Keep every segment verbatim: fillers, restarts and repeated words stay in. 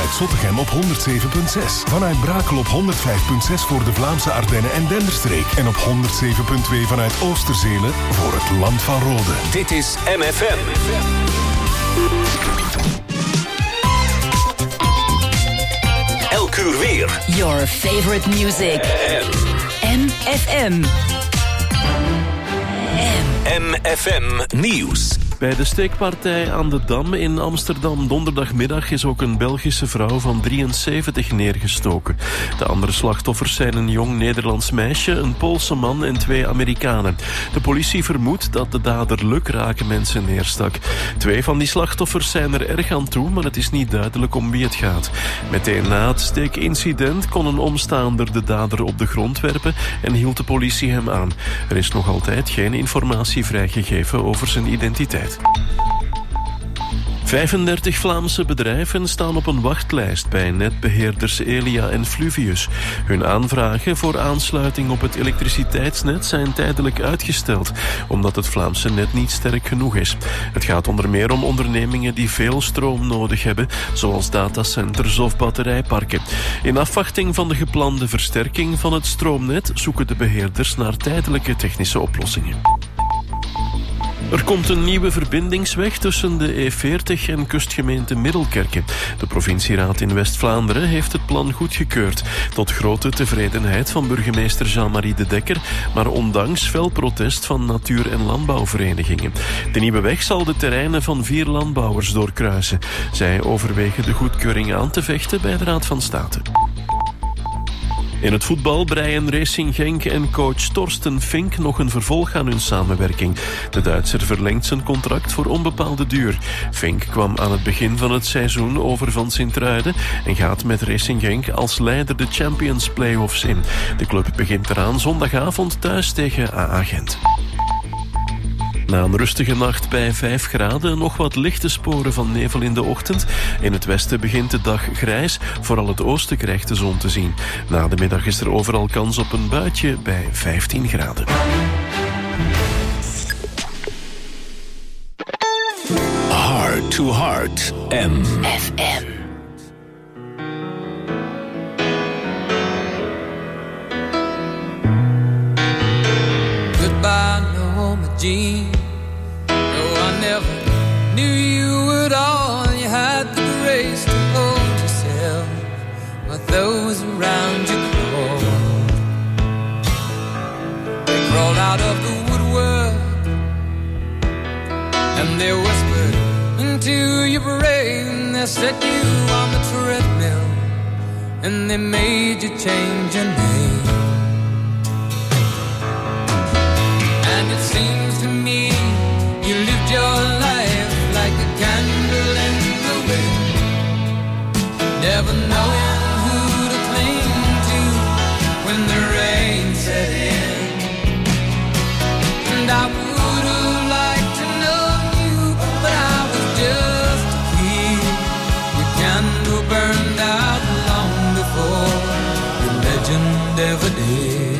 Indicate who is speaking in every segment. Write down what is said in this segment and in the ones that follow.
Speaker 1: vanuit Zottegem op honderd zeven komma zes. Vanuit Brakel op honderd vijf komma zes voor de Vlaamse Ardennen en Denderstreek. En op honderd zeven komma twee vanuit Oosterzelen voor het Land van Rode.
Speaker 2: Dit is M F M. Elk uur weer.
Speaker 3: Your favorite music. M F M.
Speaker 2: M F M Nieuws.
Speaker 4: Bij de steekpartij aan de Dam in Amsterdam donderdagmiddag is ook een Belgische vrouw van drieënzeventig neergestoken. De andere slachtoffers zijn een jong Nederlands meisje, een Poolse man en twee Amerikanen. De politie vermoedt dat de dader lukrake mensen neerstak. Twee van die slachtoffers zijn er erg aan toe, maar het is niet duidelijk om wie het gaat. Meteen na het steekincident kon een omstaander de dader op de grond werpen en hield de politie hem aan. Er is nog altijd geen informatie vrijgegeven over zijn identiteit. vijfendertig Vlaamse bedrijven staan op een wachtlijst bij netbeheerders Elia en Fluvius. Hun aanvragen voor aansluiting op het elektriciteitsnet zijn tijdelijk uitgesteld, omdat het Vlaamse net niet sterk genoeg is. Het gaat onder meer om ondernemingen die veel stroom nodig hebben, zoals datacenters of batterijparken. In afwachting van de geplande versterking van het stroomnet zoeken de beheerders naar tijdelijke technische oplossingen. Er komt een nieuwe verbindingsweg tussen de E veertig en kustgemeente Middelkerke. De provincieraad in West-Vlaanderen heeft het plan goedgekeurd, tot grote tevredenheid van burgemeester Jean-Marie de Dekker, maar ondanks fel protest van natuur- en landbouwverenigingen. De nieuwe weg zal de terreinen van vier landbouwers doorkruisen. Zij overwegen de goedkeuring aan te vechten bij de Raad van State. In het voetbal breien Racing Genk en coach Torsten Fink nog een vervolg aan hun samenwerking. De Duitser verlengt zijn contract voor onbepaalde duur. Fink kwam aan het begin van het seizoen over van Sint-Truiden en gaat met Racing Genk als leider de Champions Playoffs in. De club begint eraan zondagavond thuis tegen A A Gent. Na een rustige nacht bij vijf graden nog wat lichte sporen van nevel in de ochtend. In het westen begint de dag grijs, vooral het oosten krijgt de zon te zien. Na de middag is er overal kans op een buitje bij vijftien graden.
Speaker 2: Heart to Heart, M
Speaker 3: F M.
Speaker 5: Goodbye, Norma Jean. I never knew you at all. You had the grace to hold yourself while those around you crawled. They crawled out of the woodwork and they whispered into your brain. They set you on the treadmill and they made you change your name. And it seems to me you lived your life like a candle in the wind, never knowing who to cling to when the rain set in. And I would have liked to know you, but I was just a kid. Your candle burned out long before your legend ever did.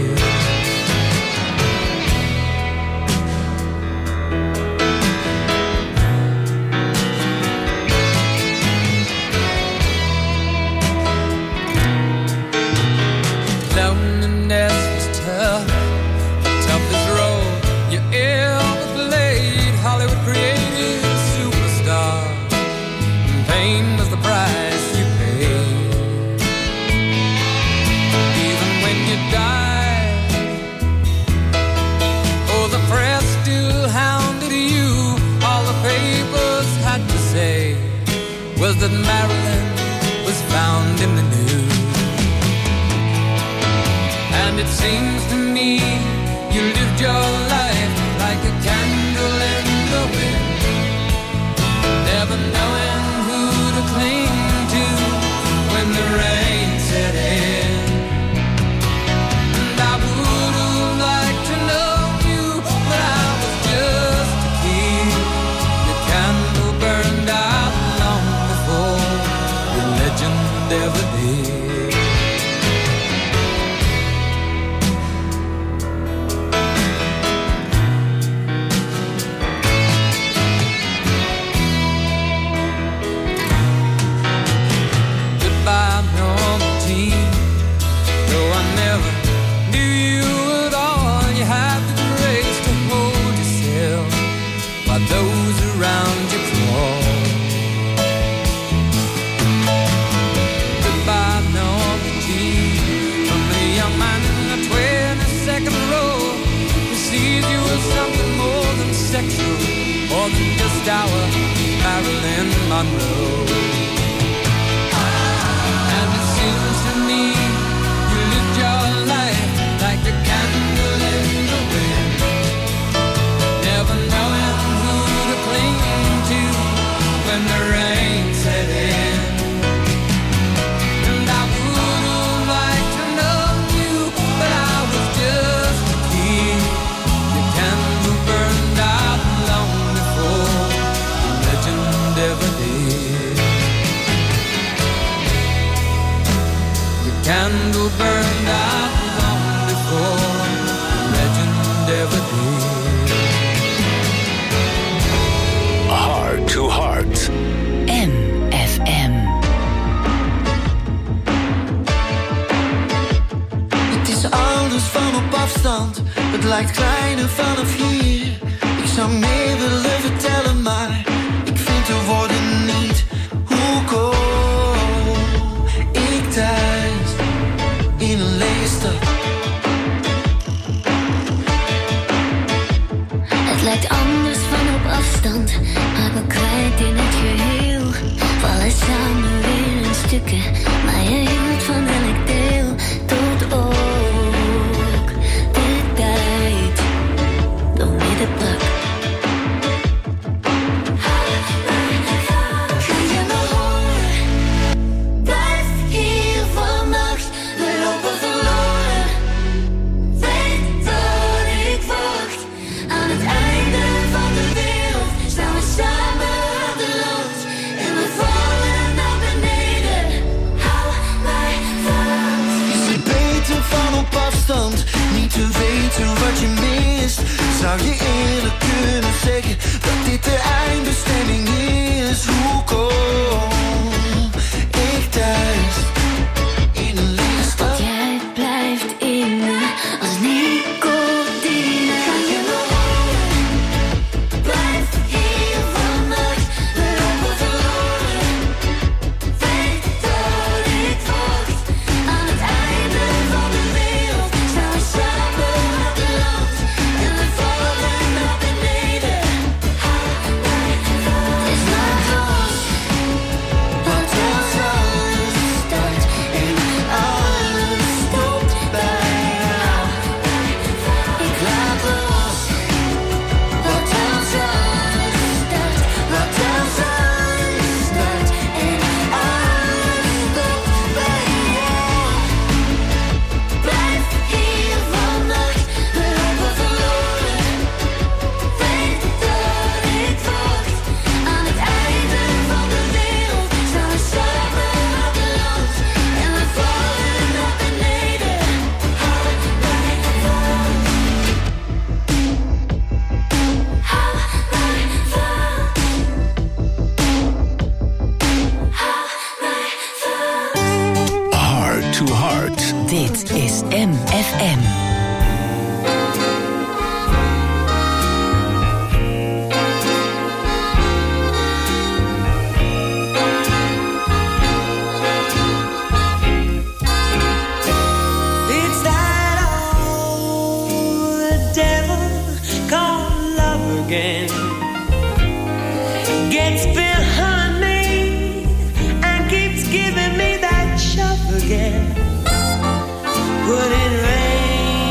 Speaker 5: Was that Marilyn was found in the news. And it seems to me you lived your life like a candle in the wind, never knowing who to cling to when the rain set in. And I would have liked to know you, but I was just a kid. Your candle burned out legend ever did. Monroe. And it seems to me you lived your life like a candle in the wind, never knowing who to cling to when the rain set in. And I would have liked to know you, but I was just a kid. The candle burned out long before the legend ever did. The candle burned out long before the legend ever did.
Speaker 2: Heart to Heart.
Speaker 3: M F M.
Speaker 6: Het is anders van op afstand, het lijkt kleiner vanaf hier. Ik zou meer willen vertellen, maar ik vind de woorden niet. Hoe kom ik thuis in een lege stad?
Speaker 7: Het lijkt anders van op afstand, maar we kwijt in het geheel. Vallen samen weer in stukken, maar je hield van elk deel. Tot ook de tijd door midden brak. Ga je me horen? Blijf hier vannacht, we lopen verloren. Weet dat ik wacht. Aan het einde van de wereld staan we samen aan de rand. En we vallen naar beneden. Hou mij vast.
Speaker 6: Is het beter van op afstand, niet te weten wat je mist? Zou je eerlijk kunnen zeggen dat dit de eindbestemming is? Hoe kom ik thuis in een lege stad?
Speaker 7: Jij blijft in me als nicotine. Ga je me horen? Blijf hier vannacht, we lopen verloren. Weet dat ik wacht. Aan het einde van de wereld staan we samen aan de rand. En we vallen naar beneden. Hou mij vast. Het is maar los. Wat als alles start en alles stopt bij jou. Ik laat los. Wat als alles start, wat als alles start en alles stopt bij jou. Blijf hier vannacht, we lopen verloren. Weet dat ik wacht. Aan het einde van de wereld staan we samen aan de rand. En we vallen naar beneden. Hou mij vast. Hou mij vast. Hou mij vast.
Speaker 2: Heart to Heart.
Speaker 3: Dit is M F M.
Speaker 8: It's that old devil called love again. Gets behind me and keeps giving me that shove again. Would it rain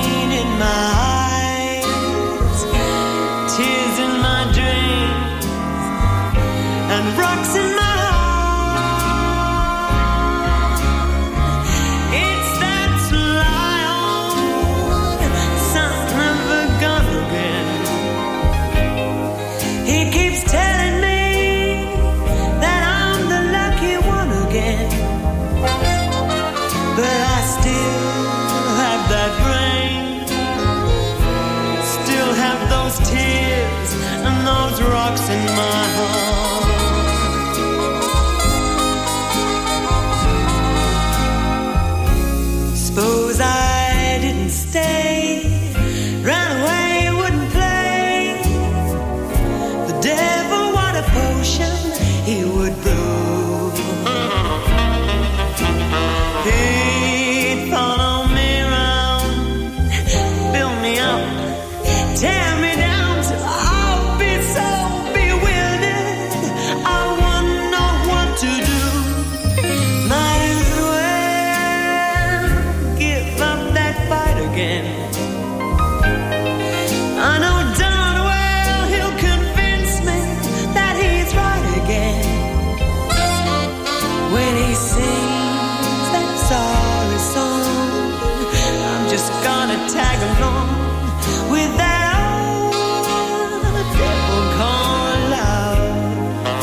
Speaker 8: tag along with that old devil called love.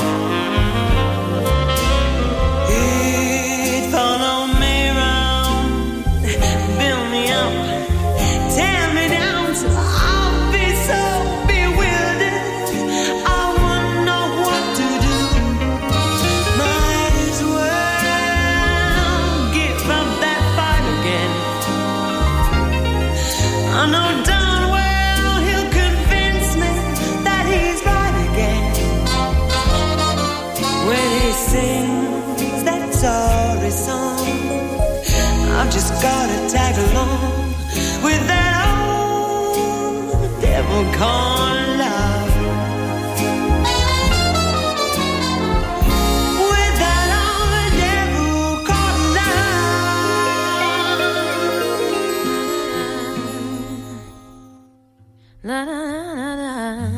Speaker 8: It followed me round, build me up, tear me down till I'll be so bewildered. I wouldn't know what to do. Might as well give up that fight again. I know darn well he'll convince me that he's right again when he sings that sorry song. I've just gotta tag along with that old devil called love. With that old devil called love. La la la la.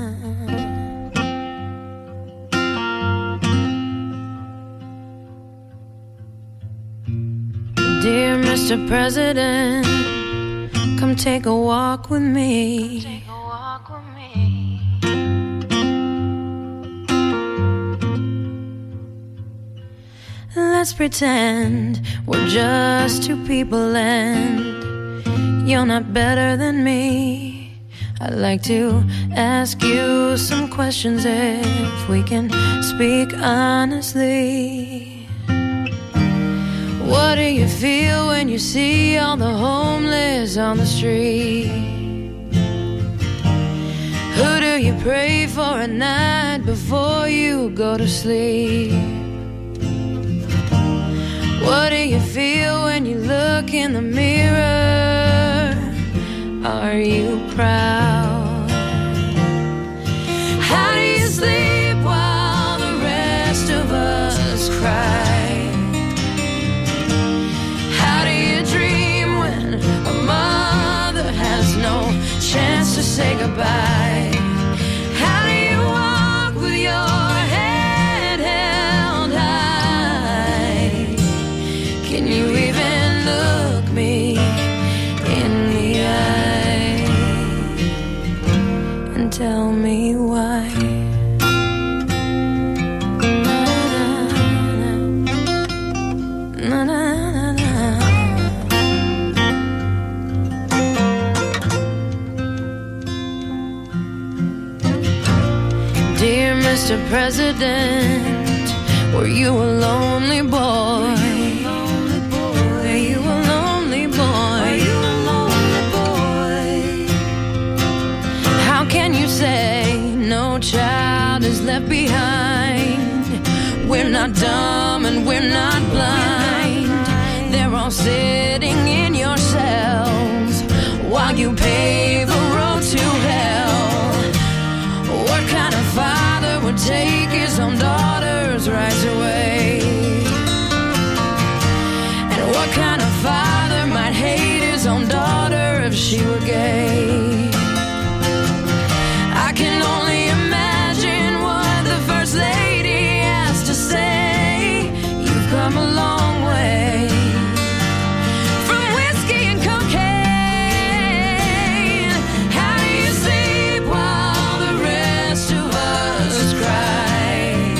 Speaker 8: Dear Mister President, come take a walk with me. Take a walk with me. Let's pretend we're just two people and you're not better than me. I'd like to ask you some questions if we can speak honestly. What do you feel when you see all the homeless on the street? Who do you pray for at night before you go to sleep? What do you feel when you look in the mirror? Are you proud? How do you sleep while the rest of us cry? How do you dream when a mother has no chance to say goodbye? How do you walk with your head held high? Can you even look me in the eye and tell me why? Na, na, na, na. Dear Mister President, were you a lonely boy? Were you a lonely boy? How can you say no child is left behind? We're not dumb and we're not blind. They're all sitting in your cells while you pave a road to hell. What kind of father would take his own daughter's rights away? And what kind of father might hate his own daughter if she were gay? I can only imagine what the First Lady has to say. You've come a long way from whiskey and cocaine. How do you sleep while the rest of us cry?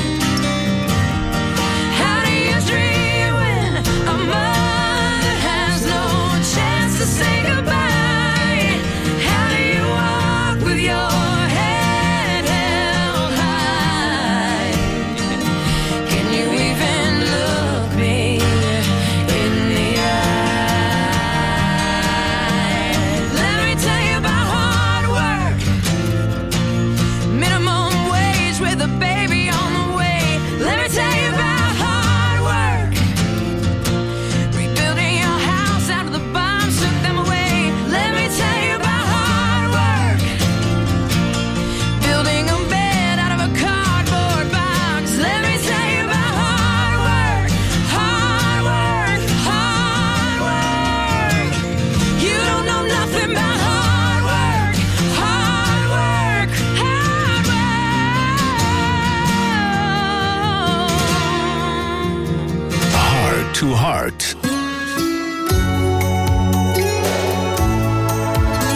Speaker 8: How do you dream when a mother has no chance to say goodbye? How do you walk with your head held high? Can you even look me in the eye? Let me tell you about hard work, minimum wage with a baby on the way. Let me tell you about hard work, rebuilding your house after the bombs took them away. Let me tell you about hard work, building a bed out of a cardboard box. Let me tell you about hard work, hard work, hard work. You don't know nothing about hard work, hard work, hard work.
Speaker 2: Heart to Heart.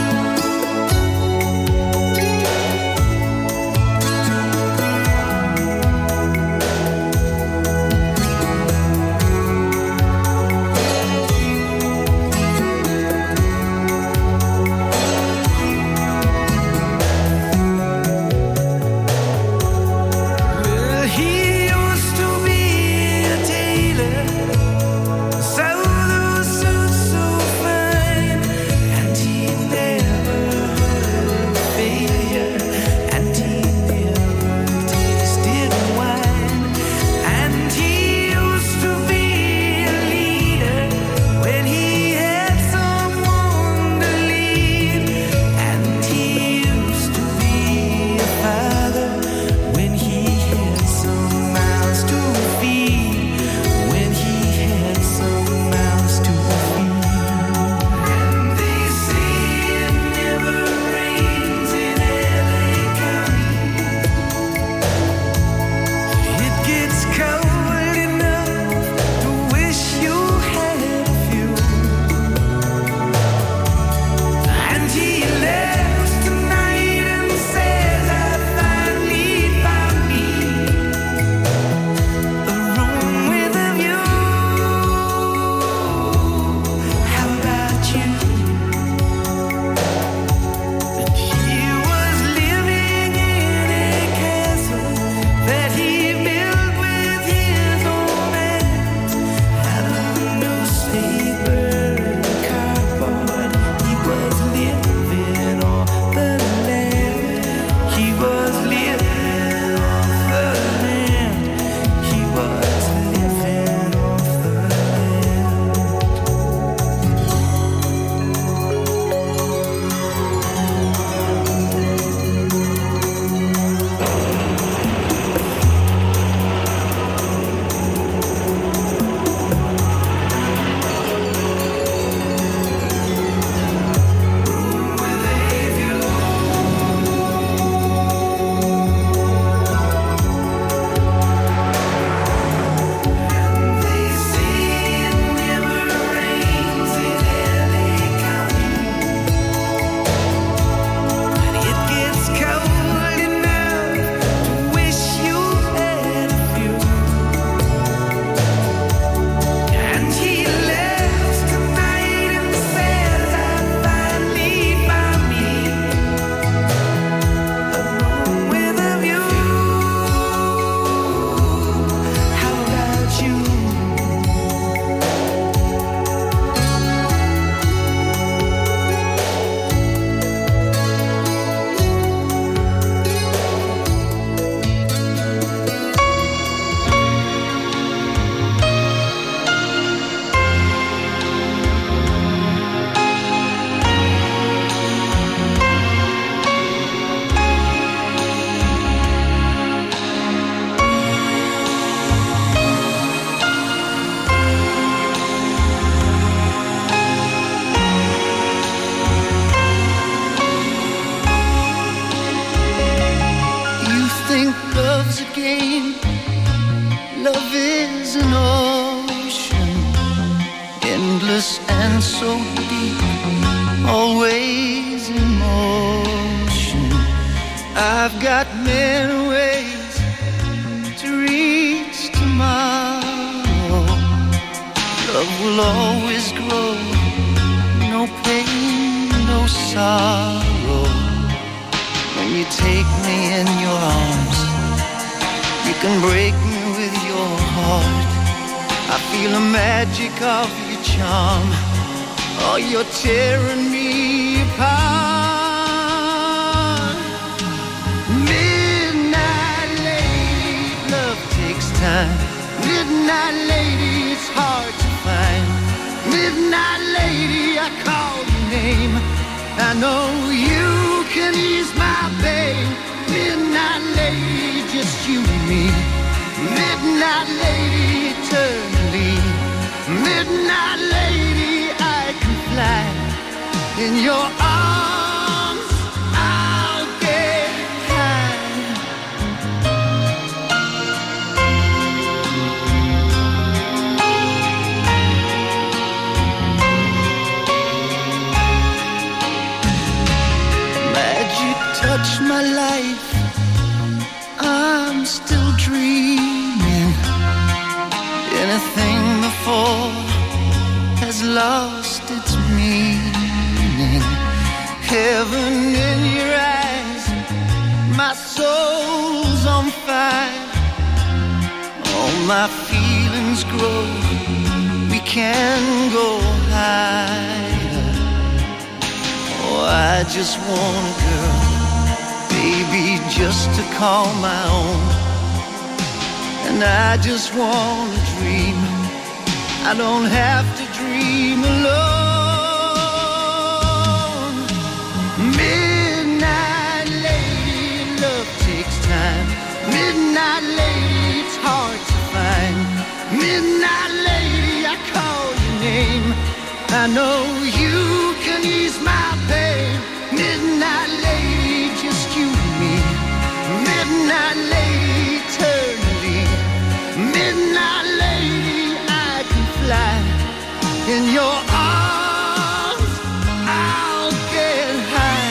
Speaker 6: endless and so deep, always in motion. I've got many ways to reach tomorrow. Love will always grow, no pain, no sorrow. When you take me in your arms, you can break me with your heart. I feel the magic of your charm. Oh, you're tearing me apart. Midnight lady, love takes time. Midnight lady, it's hard to find. Midnight lady, I call your name. I know you can ease my pain. Midnight lady, just you and me. Midnight lady, eternally. Midnight lady, I can fly. In your arms, I'll get high. Magic touch my life, I'm still dreaming. Anything before has lost its meaning. Heaven in your eyes, my soul's on fire. All my feelings grow, we can go higher. Oh, I just want a girl, baby, just to call my own. And I just want to dream, I don't have to dream alone. Midnight lady, love takes time. Midnight lady, it's hard to find. Midnight lady, I call your name. I know you can ease my pain. Midnight lady, just you and me. Midnight lady, eternally. Midnight lady, I can fly. In your arms, I'll get high.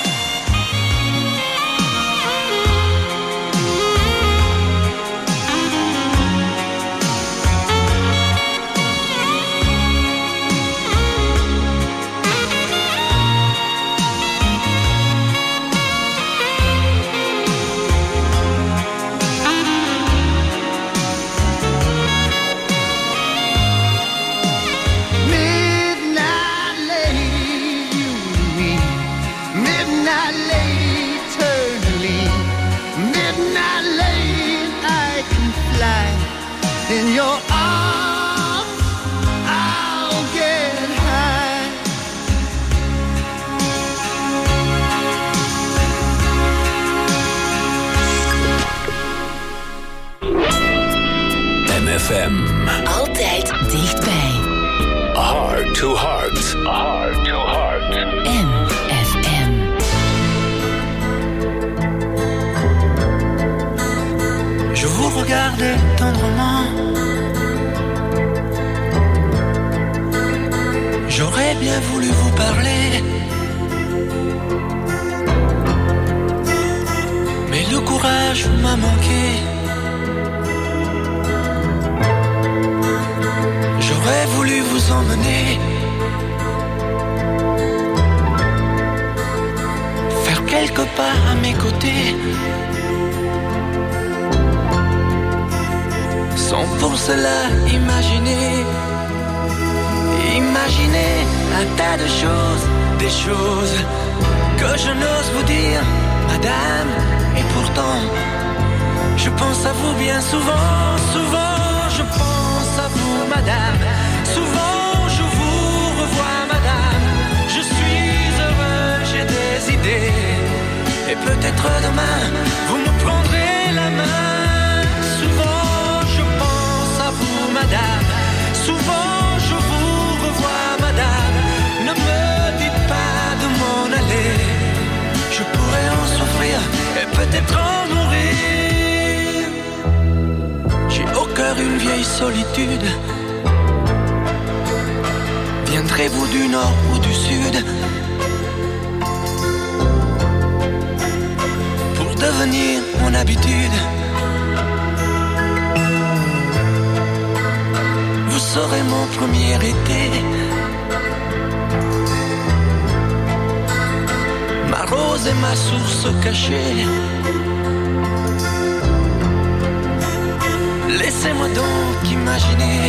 Speaker 6: In your arms, I'll get high.
Speaker 2: M F M.
Speaker 3: Altijd dichtbij.
Speaker 2: Heart to heart. Heart to heart.
Speaker 3: M F M.
Speaker 6: Je vous regardais tendrement. J'aurais bien voulu vous parler, mais le courage m'a manqué. J'aurais voulu vous emmener, faire quelques pas à mes côtés, sans pour cela imaginer. Imaginez un tas de choses, des choses que je n'ose vous dire, madame. Et pourtant, je pense à vous bien souvent, souvent je pense à vous, madame. Souvent je vous revois, madame. Je suis heureux, j'ai des idées. Et peut-être demain, vous me prendrez la main. Souvent je pense à vous, madame. Souvent je vous revois, madame. Ne me dites pas de m'en aller. Je pourrais en souffrir et peut-être en mourir. J'ai au cœur une vieille solitude. Venez-vous du nord ou du sud pour devenir mon habitude? Vous serez mon premier été, ma rose et ma source cachée. Laissez-moi donc imaginer,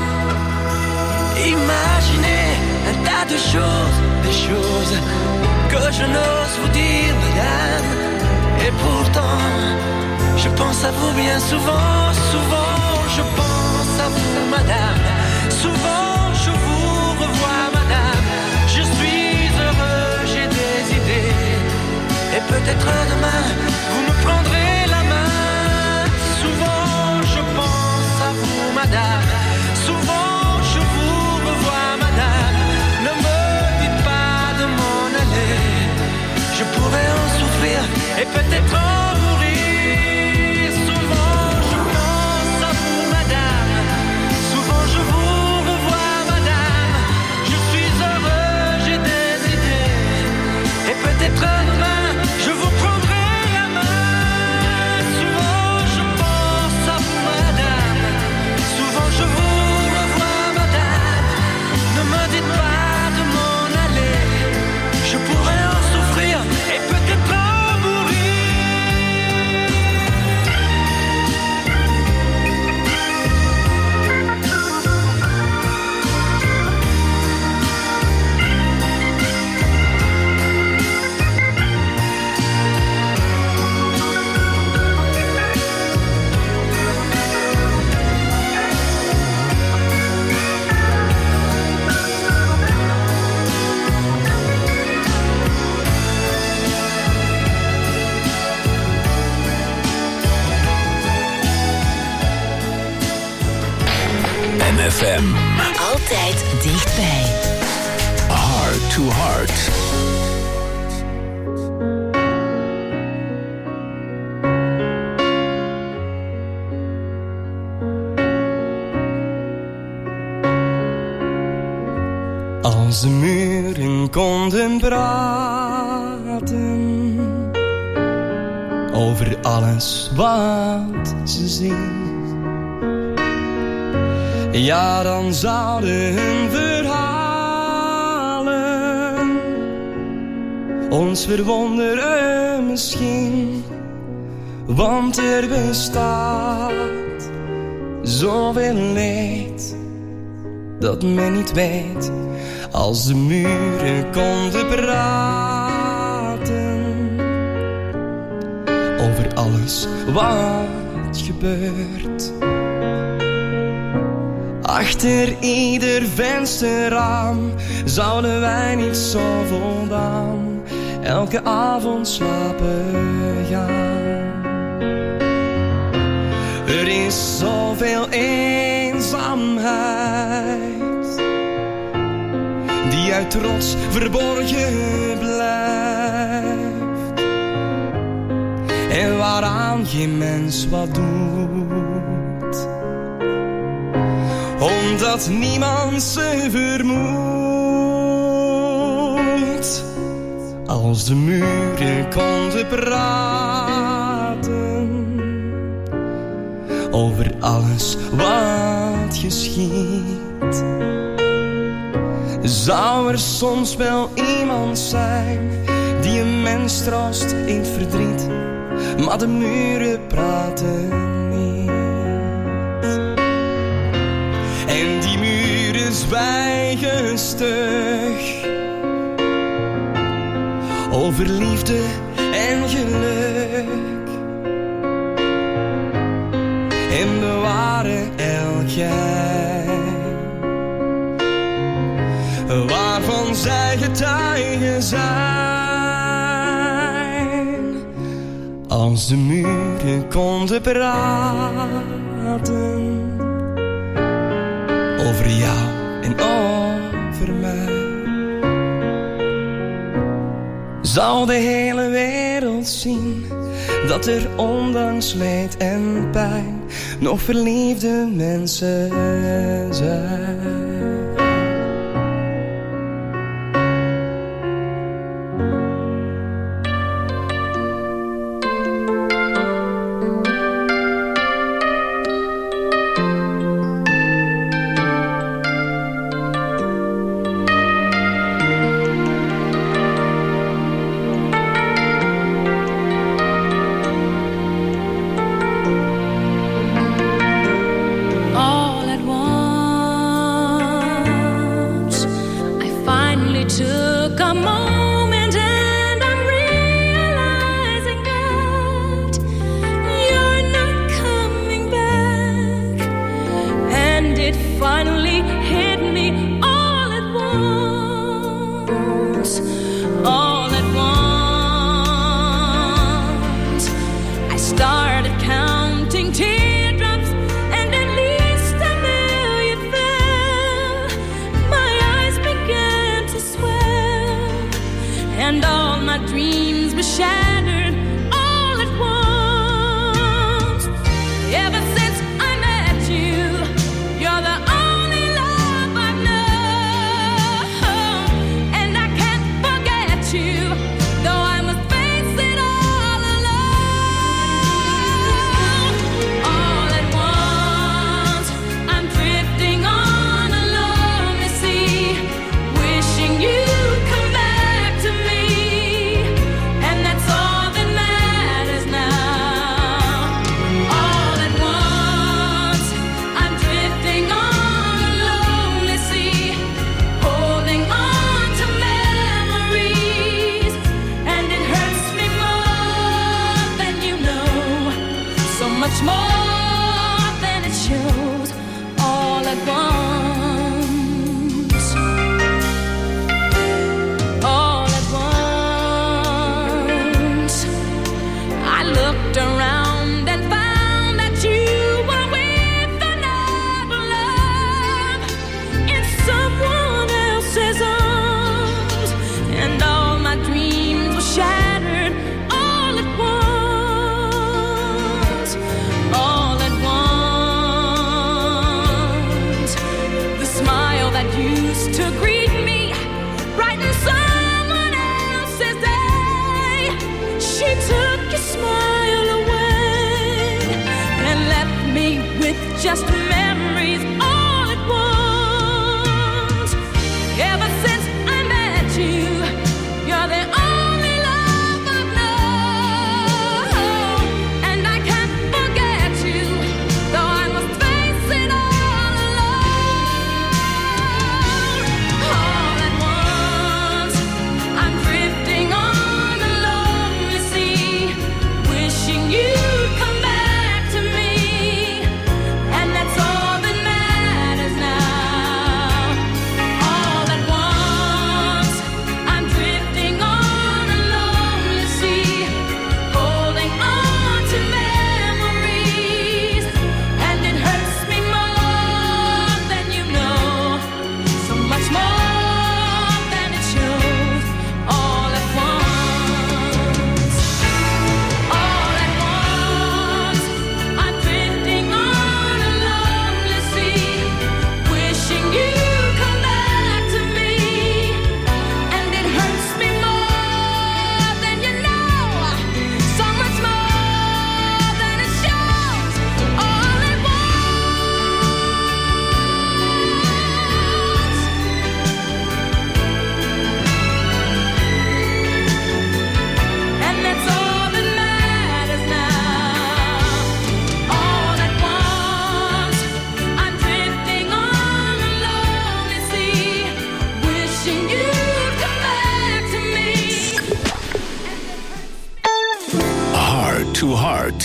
Speaker 6: imaginer un tas de choses, des choses que je n'ose vous dire, madame. Et pourtant, je pense à vous bien souvent, souvent je pense à vous, madame. Souvent je vous revois, madame. Je suis heureux, j'ai des idées. Et peut-être demain, vous me prendrez la main. Souvent je pense à vous, madame. Souvent je vous revois, madame. Ne me dites pas de m'en aller. Je pourrais en souffrir et peut-être en mourir. Souvent je pense à vous, madame. Souvent je vous revois, madame. Je suis heureux, j'ai des idées. Et peut-être demain, je vous prendrai la main. Souvent je pense à vous, madame. Souvent je vous revois, madame. Ne me dites pas de m'en aller. Je pourrais en souffrir et peut-être en mourir.
Speaker 2: M F M.
Speaker 3: Altijd dichtbij.
Speaker 2: Heart to Heart.
Speaker 9: Als de muren konden praten over alles wat ze zien, ja, dan zouden hun verhalen ons verwonderen misschien. Want er bestaat zoveel leed dat men niet weet. Als de muren konden praten over alles wat gebeurt. Achter ieder vensterraam zouden wij niet zo voldaan elke avond slapen gaan. Er is zoveel eenzaamheid die uit trots verborgen blijft en waaraan geen mens wat doet, omdat niemand ze vermoedt. Als de muren konden praten over alles wat geschiet, zou er soms wel iemand zijn die een mens troost in het verdriet, maar de muren praten niet. En die muren zwijgen stug over liefde en geluk en bewaren elk geheim waarvan zij getuigen zijn. Als de muren konden praten over jou en over mij, zou de hele wereld zien dat er ondanks leed en pijn nog verliefde mensen zijn.
Speaker 8: took a moment and I'm realizing that you're not coming back. And it finally hit me all at once, all at once. I started counting teardrops and at least a million fell. My eyes began to swell and all my dreams were shattered all at once. Ever since I met you, you're the only love I've known, and I can't forget you, though I must face it all alone. All at once, I'm drifting on a lonely sea, wishing you'd come back to me, and that's all that matters now. All at once, I'm drifting on a lonely sea, holding on to memories, and it hurts me more than you know, so much more than it shows. All at once, all at once, I looked around and found that you were with another love in someone else's arms, and all my dreams were shattered all at once, all at once. The smile that used to greet me brightened someone else's day. She took your smile away and left me with just memories all at once. Ever since I met you, you're the only love I've known, and I can't forget you, though I must face it all alone. All at once, I'm drifting on a lonely sea, wishing you'd come back to me, and that's all that matters now. All at once, I'm drifting on a lonely sea, holding on to memories, and it hurts me more than you know, so much more than it shows. All at once, all at once, I'm drifting on a lonely sea, wishing you'd come back to me, and it hurts me more than you know, so much more than it shows. All at once, and that's all that matters now. All at once, I'm drifting on a lonely sea, wishing you'd come back to me.
Speaker 2: Heart to Heart.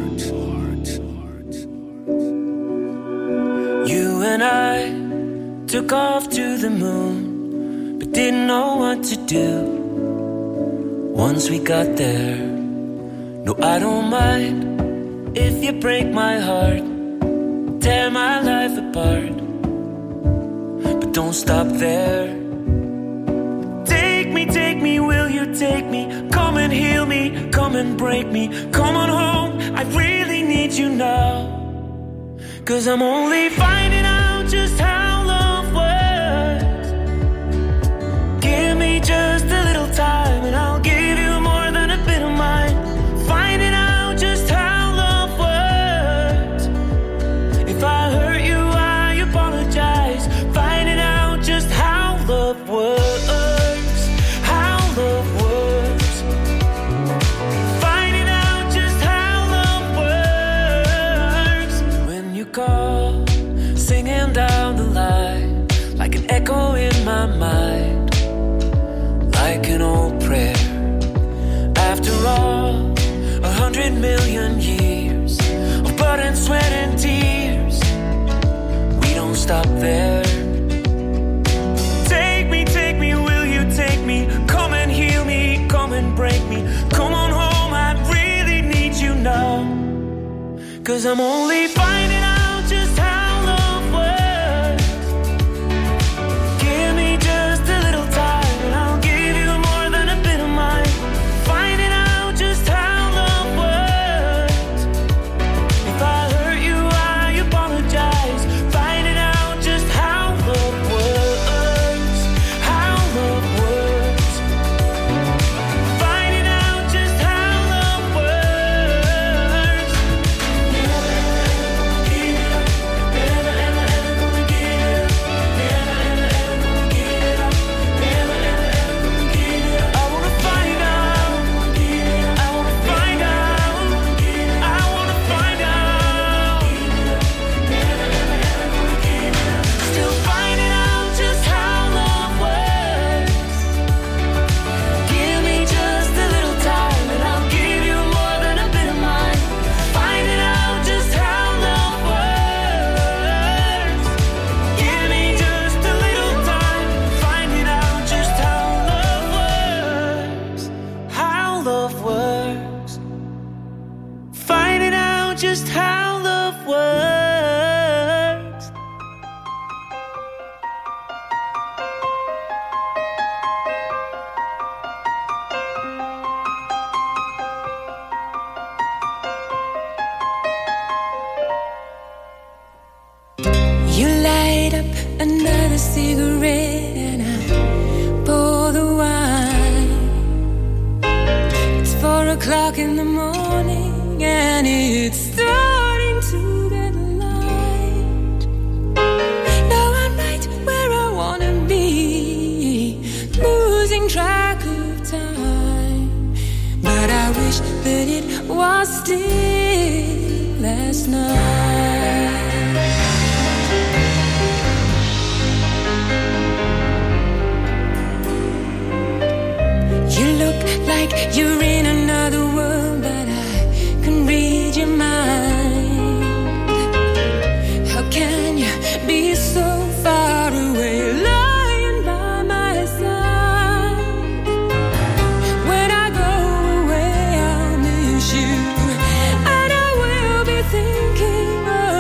Speaker 9: You and I took off to the moon, but didn't know what to do. Once we got there, no, I don't mind if you break my heart, tear my life apart, but don't stop there. Take me, take me, will you take me? Come and heal me, come and break me. Come on home, I really need you now. Cause I'm only finding out just how love works. Give me just a little time and I'll give you more than a bit of mine. Finding out just how love works. If I hurt you, I apologize. Finding out just how love works. How love works. Finding out just how love works. When you call, singing down the line, there. Take me, take me, will you take me? Come and heal me, come and break me. Come on home, I really need you now. 'Cause I'm only finding out just how love works. Give me just a little time and I'll give you more than a bit of mine. Finding out just how love works. If I hurt you, I apologize. Finding out just how love works. How love works. Finding out just how love works. Never ever ever gonna give it up. Never ever ever gonna give it up. Never ever ever gonna give it up. Never ever ever gonna give it up. I wanna find out. I wanna find out. I wanna find out. Never ever ever gonna give it up. Still finding out just how love works. Give me just a little time and I'll give you more than a bit of mine. Finding out just how love works. Give me just a little time. Finding out just how love works. How love works. Finding out just how love works.
Speaker 8: You light up another cigarette and I pour the wine. It's four o'clock in the morning and it's starting to get light. Now I'm right where I wanna be, losing track of time. But I wish that it was still last night. You look like you're in another world, but I can read your mind. How can you be so far away, lying by my side? When I go away, I'll miss you, and I will be thinking of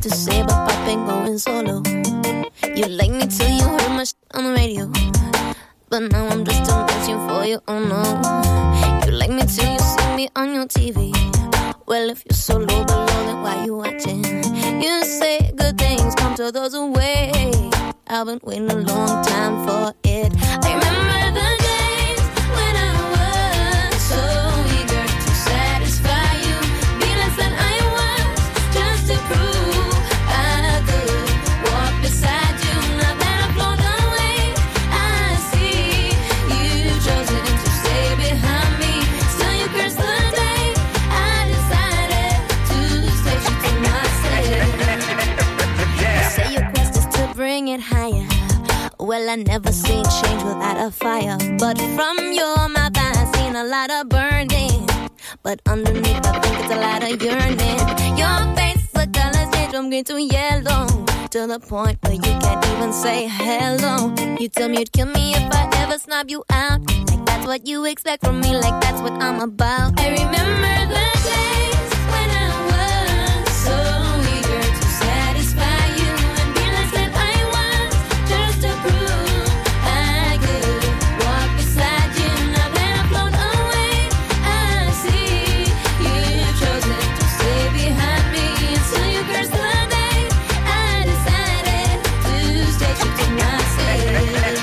Speaker 8: to say about popping going solo. You like me till you heard my shit on the radio, but now I'm just a machine for you, oh no. You like me till you see me on your T V. Well, if you're so low below, then why you watching? You say good things come to those who wait. I've been waiting a long time for it. I remember the days when I was so eager to satisfy you. Be less than I was, just to prove I could walk beside you. Now that I've flown away, I see you've chosen to stay behind me. Still you curse the day I decided to stay true to myself. You say your quest is to bring it higher. Well, I never seen change without a fire. But from your mouth I seen a lot of burning. But underneath I think it's a lot of yearning. Your face, the colors change from green to yellow, to the point where you can't even say hello. You tell me you'd kill me if I ever snub you out. Like that's what you expect from me, like that's what I'm about. I remember the days when I was so eager to satisfy you and be less than I was, just to prove I could walk beside you. Now that I've flown away, I see you've chosen to stay behind me. Until you curse the day I decided to stay true to myself.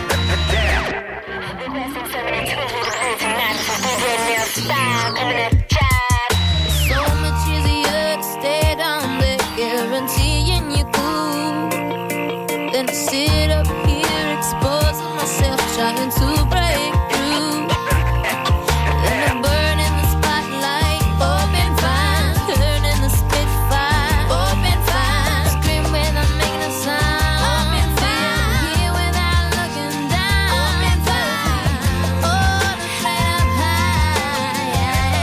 Speaker 8: So much easier to stay down there, guaranteeing you cool, than to sit up here exposing myself, trying to break through. Then I burn in the spotlight, open fire, turn in the spitfire, open fire, scream without making a sound, open fire, here without looking down, open fire, oh, the flat up high.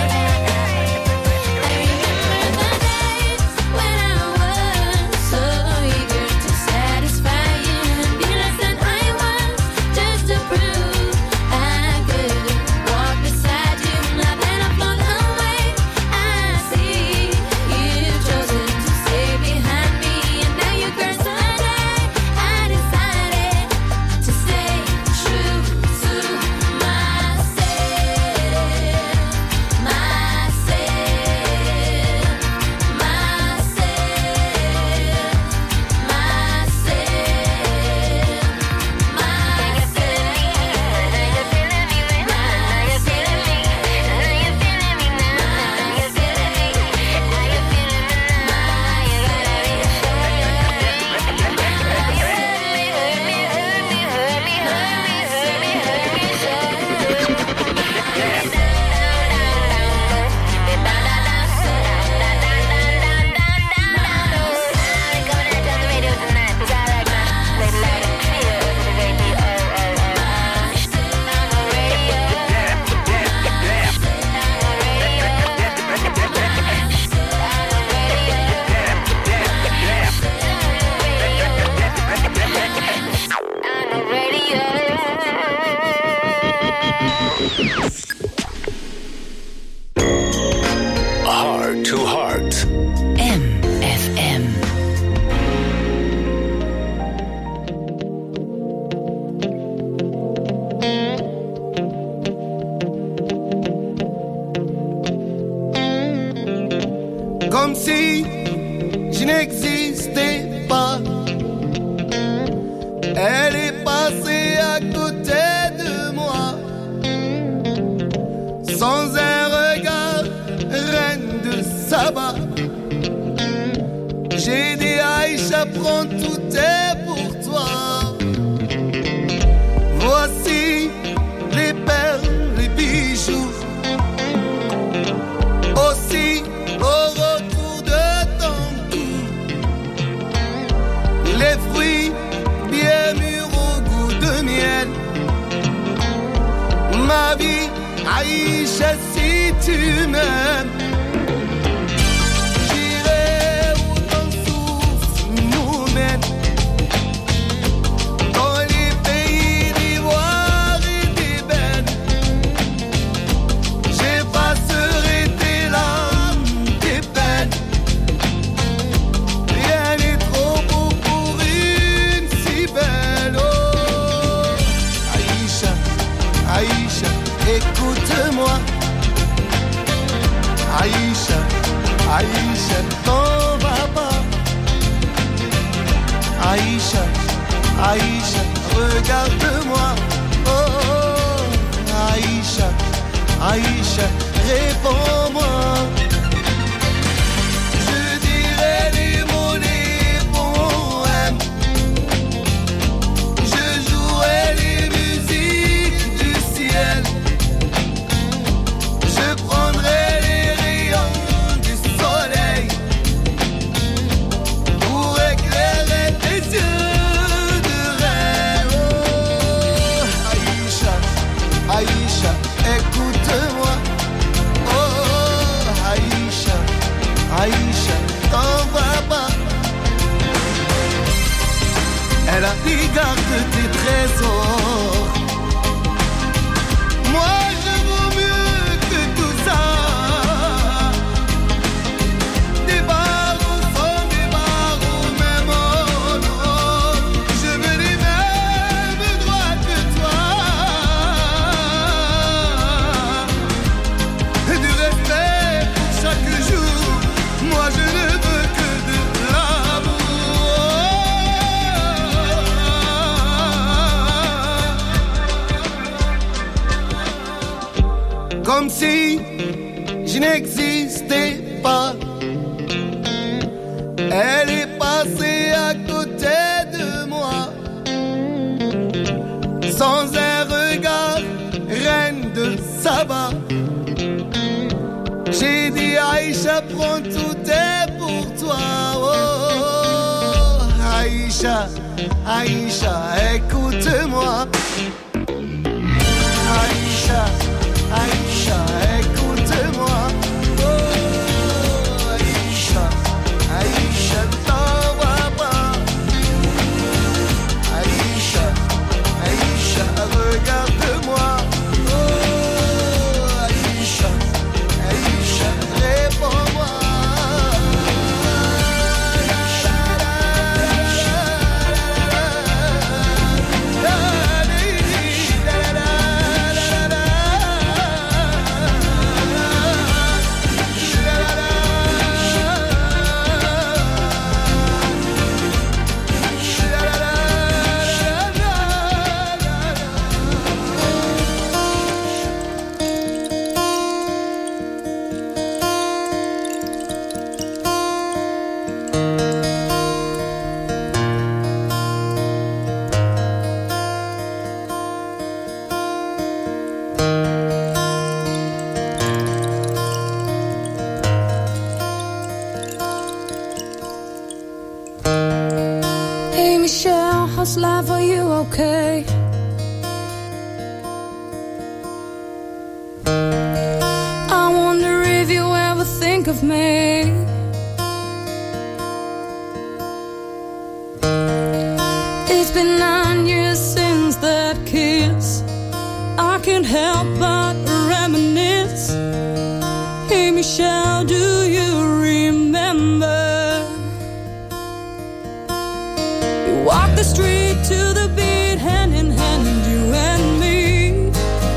Speaker 8: I remember the days when I was so eager to satisfy you and be less than I was, just to prove I could walk beside you. Now that I've flown away, I see you've chosen to stay behind me, and now you curse the day I decided to stay true to myself, myself,
Speaker 2: Heart to Heart.
Speaker 3: M F M.
Speaker 6: Comme si je n'existais pas. Elle est passée à côté de moi, sans un regard, reine de Saba. J'ai dit Aïcha, prends tout est pour toi. Voici les perles, les bijoux, aussi au retour de ton cou, les fruits bien mûrs au goût de miel. Ma vie, Aïcha, si tu m'aimes, j'irai où ton souffle nous mène, dans les pays d'ivoire et d'ébène. J'effacerai tes larmes, tes peines, Aïcha, t'en vas pas. Aïcha, Aïcha, regarde-moi. Oh, oh, Aïcha, Aïcha, réponds-moi. Je dirai les mots, les poèmes. Je jouerai les musiques du ciel. Je prendrai les rayons du soleil pour éclairer tes yeux de rêve. Oh, Aïcha, Aïcha, écoute-moi. Oh, Aïcha, Aïcha, t'en vas pas. Elle a dit garde tes trésors. Moi je vaux mieux que tout ça. Des barreaux sont des barreaux, même oh non. Je veux les mêmes droits que toi. Et du respect pour chaque jour. Moi je ne veux que de l'amour. Comme si je n'existais pas. Elle est passée à côté de moi. Sans un regard, reine de Saba. J'ai dit Aïcha, prends tout est pour toi. Oh, oh, oh, Aïcha, Aïcha, écoute-moi. Aïcha, Aïcha, écoute-moi. Oh, Aïcha, Aïcha, t'en vas pas. Aïcha, Aïcha, regarde-moi. Oh, Aïcha, Aïcha, réponds-moi.
Speaker 8: Hey Michelle, how's life? Are you okay? I wonder if you ever think of me. It's been nine years since that kiss. I can't help but reminisce. Hey Michelle, do you remember? We walked the street to the beat, hand in hand, you and me.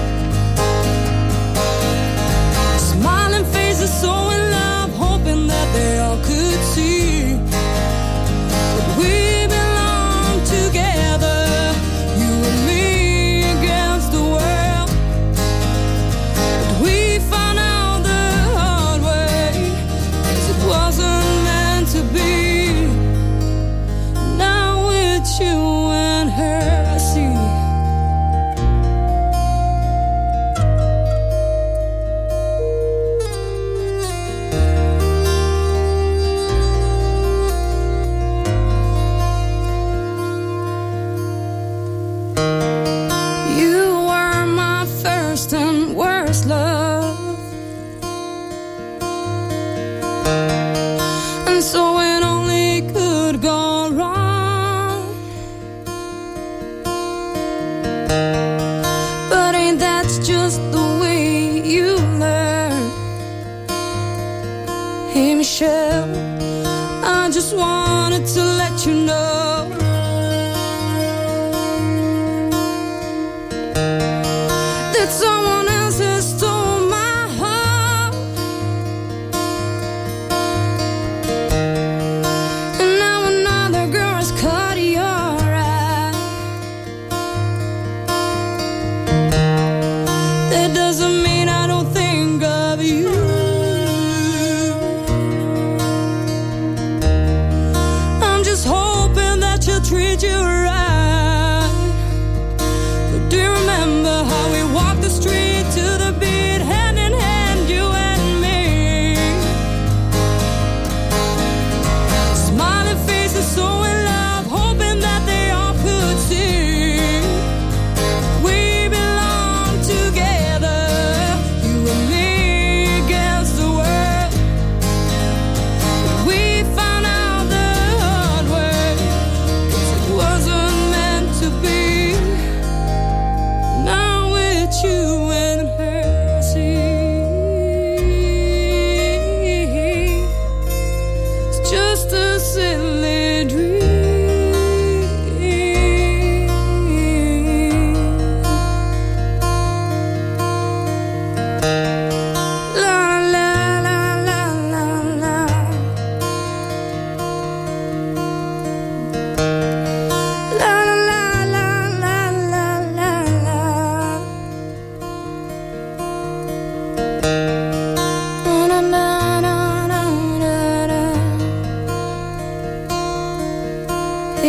Speaker 8: Smiling faces, so in love, hoping that they all could see that we belong together, you and me against the world. But we found out the hard way, 'cause it wasn't meant to be. Now it's you and her.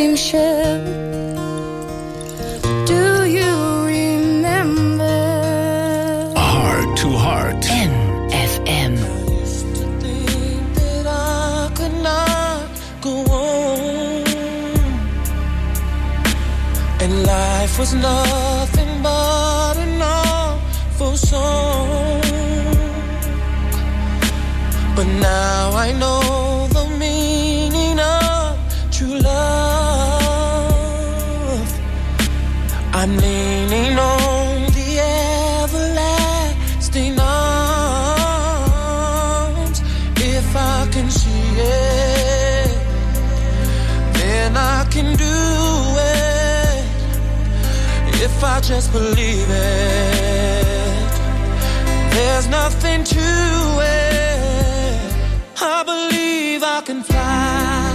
Speaker 7: steamship. Do you remember?
Speaker 2: Heart to Heart.
Speaker 3: M F M.
Speaker 6: Think that I could not go on, and life was nothing but an awful song. But now I know the meaning of true love. I'm leaning on the everlasting arms. If I can see it, then I can do it. If I just believe it, there's nothing to it. I believe I can fly.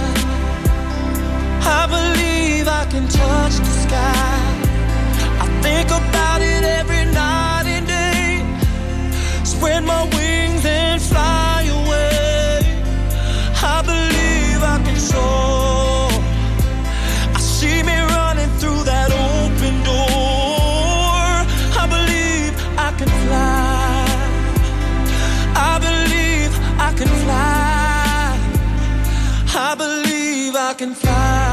Speaker 6: I believe I can touch the sky. I think about it every night and day. Spread my wings and fly away. I believe I can soar. I see me running through that open door. I believe I can fly. I believe I can fly. I believe I can fly.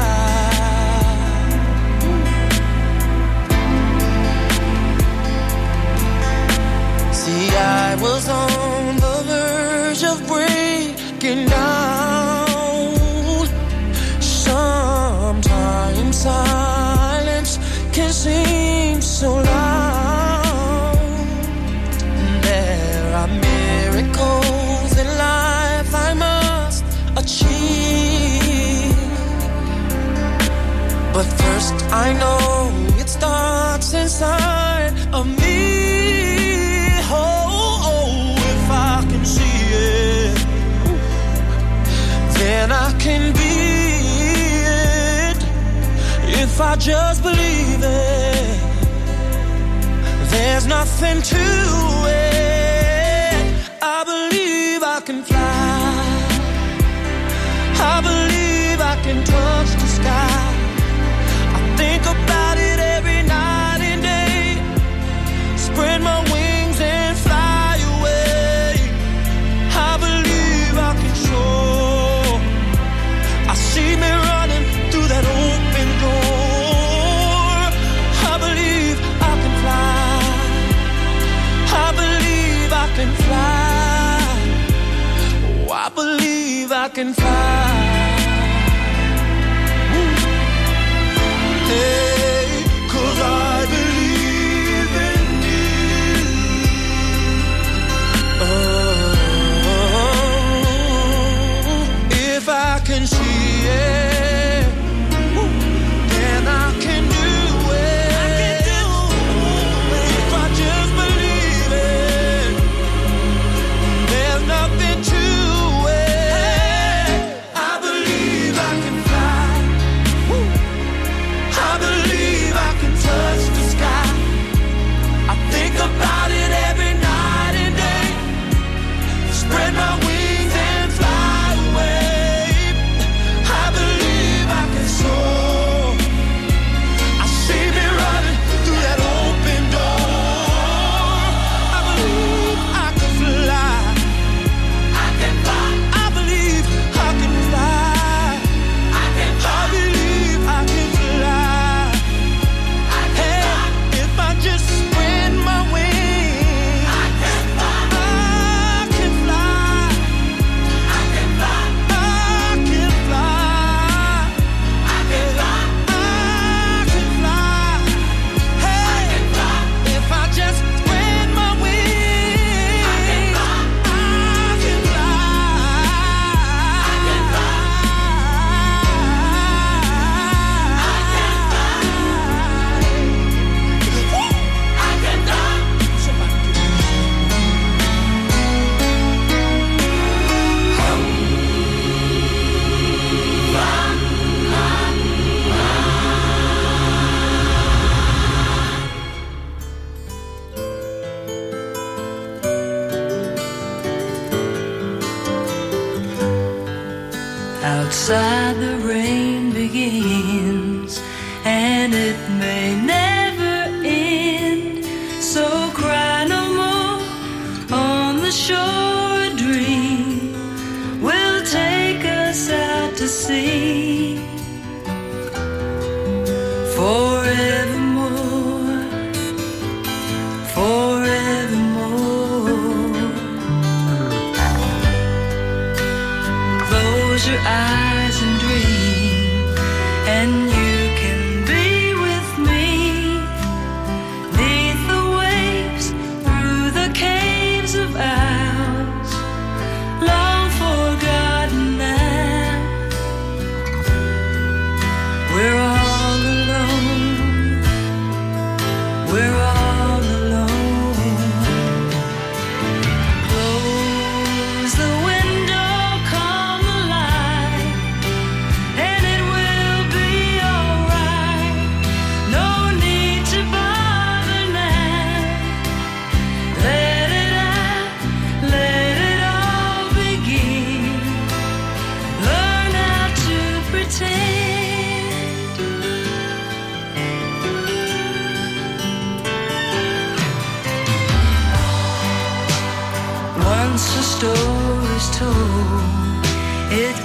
Speaker 6: See, I was on the verge of breaking down. Sometimes silence can seem so loud. There are miracles in life I must achieve. But first I know it starts inside of me. Oh, oh, if I can see it, then I can be it. If I just believe it, there's nothing to it. I believe I can fly. I believe I can touch the sky. I think about it every night and day. Spread my wings and fly away. I believe I can soar. I see me running through that open door. I believe I can fly. I believe I can fly. Oh, I believe I can fly. Hey, 'cause I believe in you. Oh, if I can see it, then I can do it. I can do it. If I just believe it, there's nothing to it.
Speaker 10: and it may never end. So cry no more on the shore. A dream will take us out to sea forevermore, forevermore. Close your eyes and dream, and you can be with me 'neath the waves, through the caves of ours, long forgotten now. We're all alone, we're all alone. Close the window, come alive, and it will be alright. No need to bother now. Let it out, let it all begin. Learn how to pretend. Once a story's told, it